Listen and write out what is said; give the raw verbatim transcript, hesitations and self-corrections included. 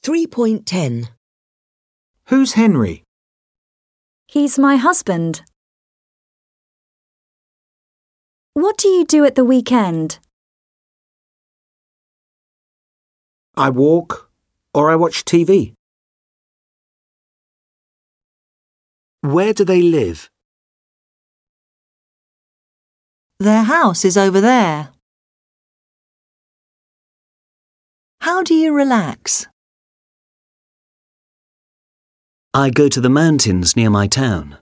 three point ten. Who's Henry? He's my husband. What do you do at the weekend? I walk or I watch T V. Where do they live? Their house is over there. How do you relax? I go to the mountains near my town.